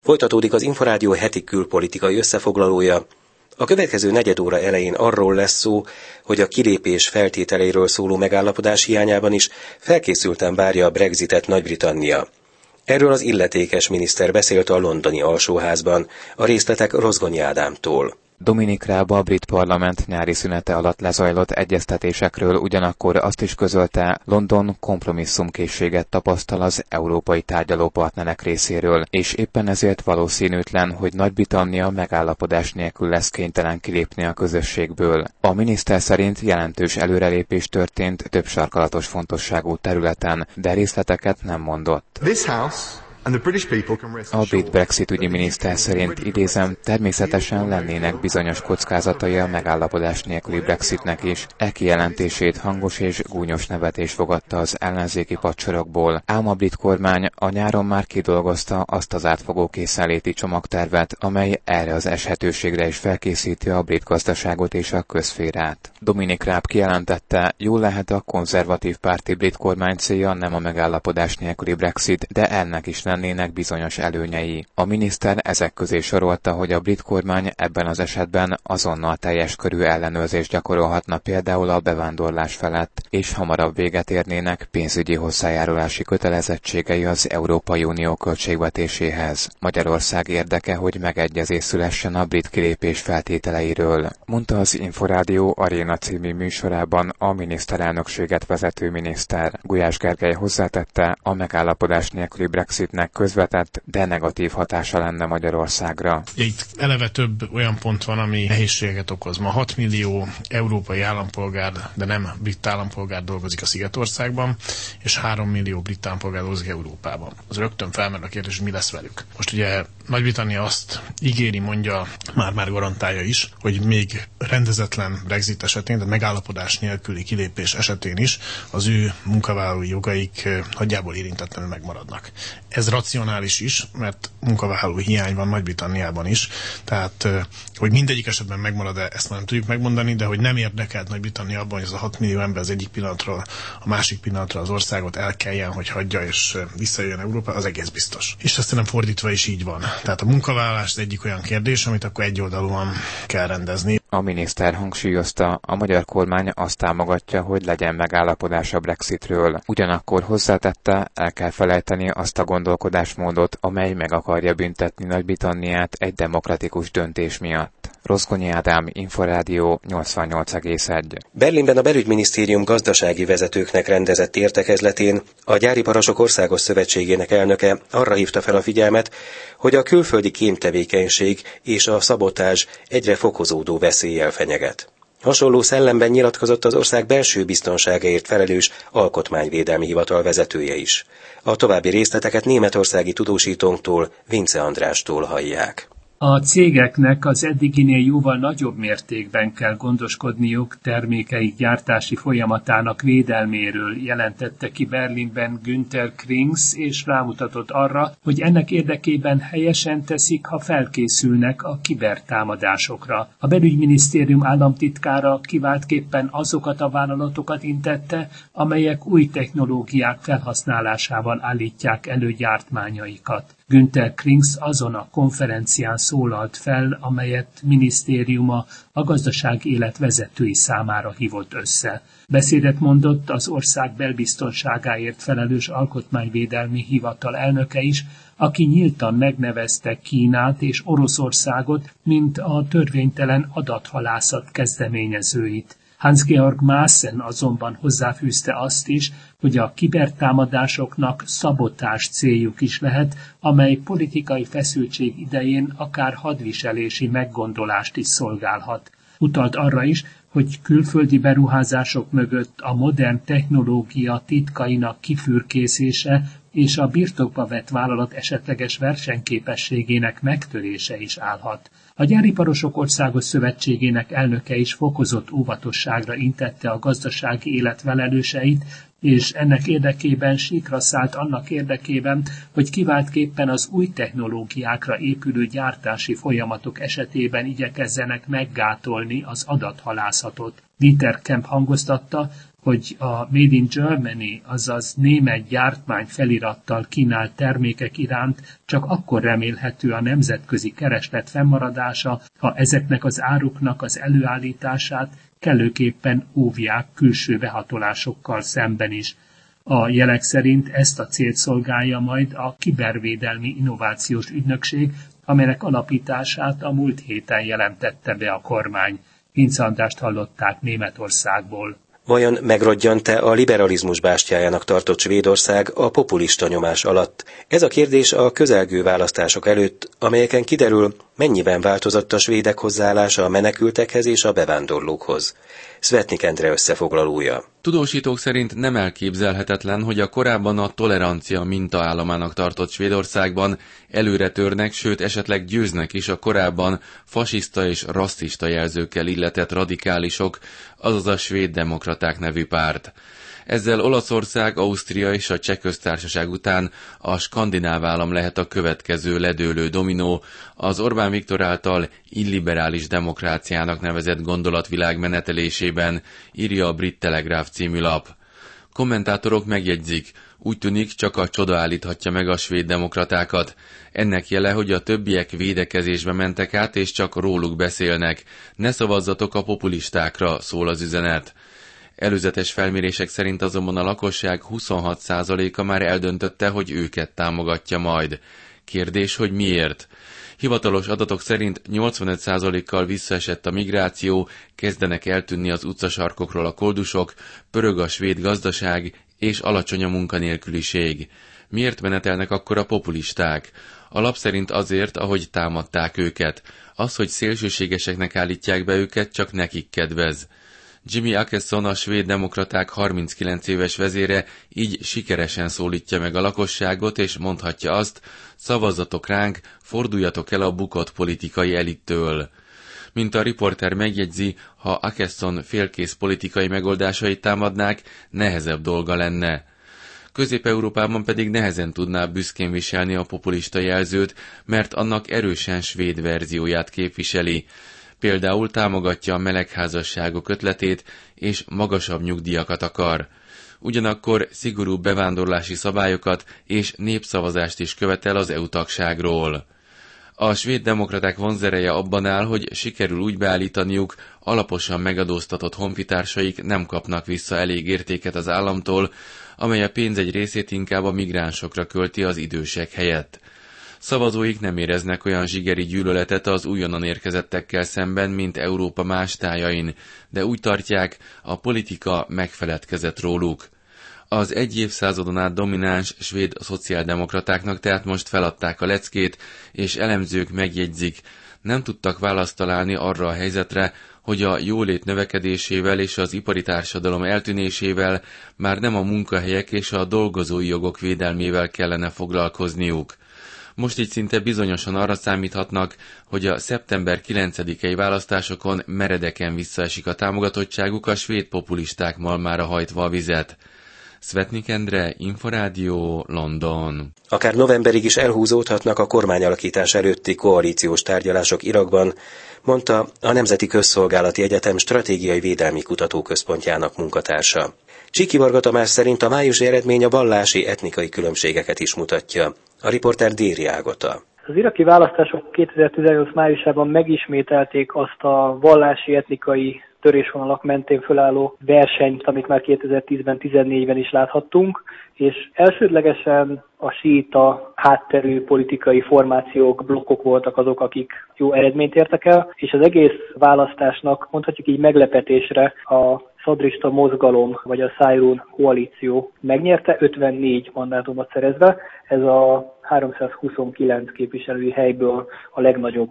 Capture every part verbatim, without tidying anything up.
Folytatódik az Inforádió heti külpolitikai összefoglalója. A következő negyed óra elején arról lesz szó, hogy a kilépés feltételeiről szóló megállapodás hiányában is felkészülten várja a Brexitet Nagy-Britannia. Erről az illetékes miniszter beszélt a londoni alsóházban, a részletek Rozgonyi Ádámtól. Dominic Raab a brit parlament nyári szünete alatt lezajlott egyeztetésekről ugyanakkor azt is közölte, London kompromisszumkészséget tapasztal az európai tárgyalópartnerek részéről, és éppen ezért valószínűtlen, hogy Nagy-Britannia megállapodás nélkül lesz kénytelen kilépni a közösségből. A miniszter szerint jelentős előrelépés történt több sarkalatos fontosságú területen, de részleteket nem mondott. A brit Brexit ügyi miniszter szerint, idézem, természetesen lennének bizonyos kockázatai a megállapodás nélküli Brexitnek is. E kijelentését hangos és gúnyos nevetés fogadta az ellenzéki padsorokból, ám a brit kormány a nyáron már kidolgozta azt az átfogó készenléti csomagtervet, amely erre az eshetőségre is felkészíti a brit gazdaságot és a közszférát. Dominic Raab kijelentette, jól lehet a konzervatív párti brit kormány célja nem a megállapodás nélküli Brexit, de ennek is lennének bizonyos előnyei. A miniszter ezek közé sorolta, hogy a brit kormány ebben az esetben azonnal teljes körű ellenőrzést gyakorolhatna például a bevándorlás felett, és hamarabb véget érnének pénzügyi hozzájárulási kötelezettségei az Európai Unió költségvetéséhez. Magyarország érdeke, hogy megegyezés szülessen a brit kilépés feltételeiről, mondta az Inforádió Aréna című műsorában a miniszterelnökséget vezető miniszter. Gulyás Gergely hozzátette, a megállapodás nélküli Brexitnek közvetett, de negatív hatása lenne Magyarországra. Itt eleve több olyan pont van, ami nehézségeket okoz. Ma hat millió európai állampolgár, de nem brit állampolgár dolgozik a Szigetországban, és három millió brit állampolgár dolgozik Európában. Az rögtön felmerül a kérdés, hogy mi lesz velük. Most ugye Nagy-Britannia azt ígéri, mondja, már-már garantálja is, hogy még rendezetlen Brexit esetén, tehát megállapodás nélküli kilépés esetén is az ő munkavállalói jogaik nagyjából érintetlenül megmaradnak. Ez racionális is, mert munkavállaló hiány van Nagy-Britanniában is, tehát hogy mindegyik esetben megmarad-e, ezt már nem tudjuk megmondani, de hogy nem érdekelt Nagy-Britannia abban, hogy ez a hat millió ember az egyik pillanatról a másik pillanatra az országot el kelljen, hogy hagyja és visszajön Európa, az egész biztos. És aztán nem fordítva is így van. Tehát a munkavállalás az egyik olyan kérdés, amit akkor egyoldalúan kell rendezni. A miniszter hangsúlyozta, a magyar kormány azt támogatja, hogy legyen megállapodás a Brexitről. Ugyanakkor hozzátette, el kell felejteni azt a gondolkodásmódot, amely meg akarja büntetni Nagy-Britanniát egy demokratikus döntés miatt. Rozgonyi Ádám, Inforádió nyolcvannyolc egész egy. Berlinben a belügyminisztérium gazdasági vezetőknek rendezett értekezletén a Gyáriparosok Országos Szövetségének elnöke arra hívta fel a figyelmet, hogy a külföldi kémtevékenység és a szabotázs egyre fokozódó veszéllyel fenyeget. Hasonló szellemben nyilatkozott az ország belső biztonságáért felelős alkotmányvédelmi hivatal vezetője is. A további részleteket németországi tudósítónktól, Vince Andrástól hallják. A cégeknek az eddiginél jóval nagyobb mértékben kell gondoskodniuk termékeik gyártási folyamatának védelméről, jelentette ki Berlinben Günther Krings, és rámutatott arra, hogy ennek érdekében helyesen teszik, ha felkészülnek a kibertámadásokra. A belügyminisztérium államtitkára kiváltképpen azokat a vállalatokat intette, amelyek új technológiák felhasználásával állítják elő gyártmányaikat. Günther Krings azon a konferencián szólalt fel, amelyet minisztériuma a gazdaság élet vezetői számára hívott össze. Beszédet mondott az ország belbiztonságáért felelős alkotmányvédelmi hivatal elnöke is, aki nyíltan megnevezte Kínát és Oroszországot, mint a törvénytelen adathalászat kezdeményezőit. Hans-Georg Maaßen azonban hozzáfűzte azt is, hogy a kibertámadásoknak szabotás céljuk is lehet, amely politikai feszültség idején akár hadviselési meggondolást is szolgálhat. Utalt arra is, hogy külföldi beruházások mögött a modern technológia titkainak kifürkészése és a birtokba vett vállalat esetleges versenyképességének megtörése is állhat. A Gyáriparosok Országos Szövetségének elnöke is fokozott óvatosságra intette a gazdasági élet felelőseit, és ennek érdekében síkra szállt annak érdekében, hogy kiváltképpen az új technológiákra épülő gyártási folyamatok esetében igyekezzenek meggátolni az adathalászatot. Dieter Kemp hangoztatta, hogy a Made in Germany, azaz német gyártmány felirattal kínált termékek iránt csak akkor remélhető a nemzetközi kereslet fennmaradása, ha ezeknek az áruknak az előállítását kellőképpen óvják külső behatolásokkal szemben is. A jelek szerint ezt a célt szolgálja majd a Kibervédelmi Innovációs Ügynökség, amelynek alapítását a múlt héten jelentette be a kormány. Vince Andrást hallották Németországból. Vajon megrodjant-e a liberalizmus bástyájának tartott Svédország a populista nyomás alatt? Ez a kérdés a közelgő választások előtt, amelyeken kiderül, mennyiben változott a svédek hozzáállása a menekültekhez és a bevándorlókhoz. Svetnik Endre összefoglalója. Tudósítók szerint nem elképzelhetetlen, hogy a korábban a tolerancia mintaállamának tartott Svédországban előre törnek, sőt esetleg győznek is a korábban fasiszta és rasszista jelzőkkel illetett radikálisok, azaz a Svéd Demokraták nevű párt. Ezzel Olaszország, Ausztria és a Cseh Köztársaság után a skandináv állam lehet a következő ledőlő dominó, az Orbán Viktor által illiberális demokráciának nevezett gondolatvilág menetelésében, írja a Brit Telegraph című lap. Kommentátorok megjegyzik, úgy tűnik, csak a csoda állíthatja meg a svéd demokratákat. Ennek jele, hogy a többiek védekezésbe mentek át, és csak róluk beszélnek. Ne szavazzatok a populistákra, szól az üzenet. Előzetes felmérések szerint azonban a lakosság huszonhat százaléka már eldöntötte, hogy őket támogatja majd. Kérdés, hogy miért? Hivatalos adatok szerint nyolcvanöt százalékkal visszaesett a migráció, kezdenek eltűnni az utcasarkokról a koldusok, pörög a svéd gazdaság és alacsony a munkanélküliség. Miért menetelnek akkor a populisták? A lap szerint azért, ahogy támadták őket. Az, hogy szélsőségeseknek állítják be őket, csak nekik kedvez. Jimmy Åkesson, a svéd demokraták harminckilenc éves vezére így sikeresen szólítja meg a lakosságot, és mondhatja azt, szavazzatok ránk, forduljatok el a bukott politikai elittől. Mint a riporter megjegyzi, ha Åkesson félkész politikai megoldásait támadnák, nehezebb dolga lenne. Közép-Európában pedig nehezen tudná büszkén viselni a populista jelzőt, mert annak erősen svéd verzióját képviseli. Például támogatja a melegházasságok ötletét, és magasabb nyugdíjakat akar. Ugyanakkor szigorú bevándorlási szabályokat és népszavazást is követel az é u tagságról. A svéd demokraták vonzereje abban áll, hogy sikerül úgy beállítaniuk, alaposan megadóztatott honfitársaik nem kapnak vissza elég értéket az államtól, amely a pénz egy részét inkább a migránsokra költi az idősek helyett. Szavazóik nem éreznek olyan zsigeri gyűlöletet az újonnan érkezettekkel szemben, mint Európa más tájain, de úgy tartják, a politika megfeledkezett róluk. Az egy évszázadon át domináns svéd szociáldemokratáknak tehát most feladták a leckét, és elemzők megjegyzik, nem tudtak választ találni arra a helyzetre, hogy a jólét növekedésével és az ipari társadalom eltűnésével már nem a munkahelyek és a dolgozói jogok védelmével kellene foglalkozniuk. Most így szinte bizonyosan arra számíthatnak, hogy a szeptember kilencedikei választásokon meredeken visszaesik a támogatottságuk, a svéd populisták malmára hajtva a vizet. Svetnik Endre, Inforádió, London. Akár novemberig is elhúzódhatnak a kormányalakítás előtti koalíciós tárgyalások Irakban, mondta a Nemzeti Közszolgálati Egyetem Stratégiai Védelmi Kutatóközpontjának munkatársa. Csiki Varga Tamás szerint a májusi eredmény a vallási etnikai különbségeket is mutatja. A riporter Déri Ágota. Az iraki választások kétezer-tizennyolc májusában megismételték azt a vallási etnikai törésvonalak mentén fölálló versenyt, amit már kétezer-tízben, tizennégyben is láthattunk, és elsődlegesen a síita hátterű politikai formációk, blokkok voltak azok, akik jó eredményt értek el, és az egész választásnak mondhatjuk így meglepetésre a szadrista mozgalom, vagy a Sairun koalíció megnyerte, ötvennégy mandátumot szerezve. Ez a háromszázhuszonkilenc képviselői helyből a legnagyobb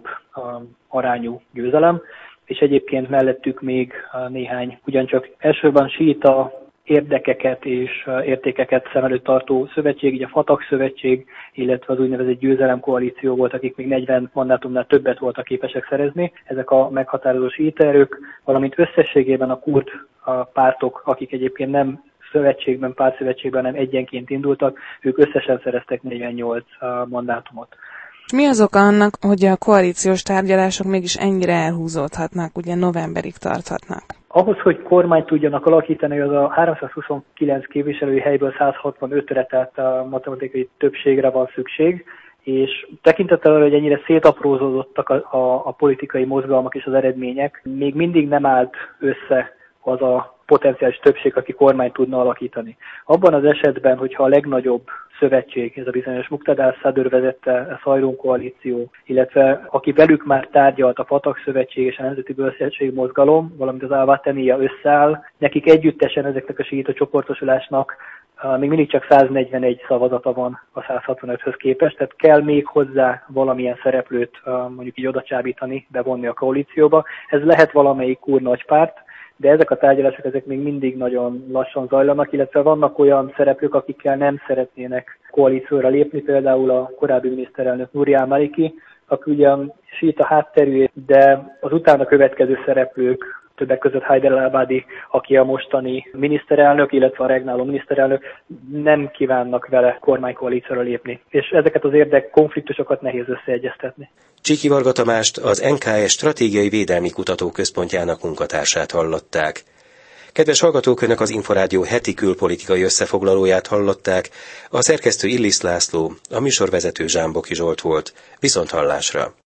arányú győzelem, és egyébként mellettük még néhány ugyancsak elsősorban síita érdekeket és értékeket szem előtt tartó szövetség, így a Fatah szövetség, illetve az úgynevezett győzelemkoalíció volt, akik még negyven mandátumnál többet voltak képesek szerezni. Ezek a meghatározó síita erők, valamint összességében a kurd a pártok, akik egyébként nem szövetségben, pártszövetségben, hanem egyenként indultak, ők összesen szereztek negyvennyolc mandátumot. Mi az oka annak, hogy a koalíciós tárgyalások mégis ennyire elhúzódhatnak, ugye novemberig tarthatnak? Ahhoz, hogy kormányt tudjanak alakítani, az a háromszázhuszonkilenc képviselői helyből száz hatvanötre, tehát a matematikai többségre van szükség, és tekintettel arra, hogy ennyire szétaprózódottak a, a, a politikai mozgalmak és az eredmények, még mindig nem állt össze az a potenciális többség, aki kormányt tudna alakítani. Abban az esetben, hogyha a legnagyobb szövetség, ez a bizonyos Muqtada al-Sadr vezette a Szajrún koalíció, illetve aki velük már tárgyalt a Fatah szövetség és a Nemzeti Bölcsesség Mozgalom, valamint az Al-Wataniya összeáll, nekik együttesen ezeknek a síita csoportosulásnak még mindig csak száznegyvenegy szavazata van a száz hatvanöthöz képest, tehát kell még hozzá valamilyen szereplőt mondjuk így odacsábítani, bevonni a koalícióba. Ez lehet valamelyik kurd nagypárt, de ezek a tárgyalások ezek még mindig nagyon lassan zajlanak, illetve vannak olyan szereplők, akikkel nem szeretnének koalícióra lépni, például a korábbi miniszterelnök Nuri al-Maliki, aki ugyan síita hátterű, de az utána következő szereplők, többek között Haider al-Abadi, aki a mostani miniszterelnök, illetve a regnáló miniszterelnök, nem kívánnak vele kormánykoalícióra lépni. És ezeket az érdekkonfliktusokat nehéz összeegyeztetni. Csiki Varga Tamást, az en ká es Stratégiai Védelmi Kutatóközpontjának munkatársát hallották. Kedves hallgatók, Önök az Inforádió heti külpolitikai összefoglalóját hallották, a szerkesztő Illis László, a műsorvezető Zsámboki Zsolt volt. Viszonthallásra!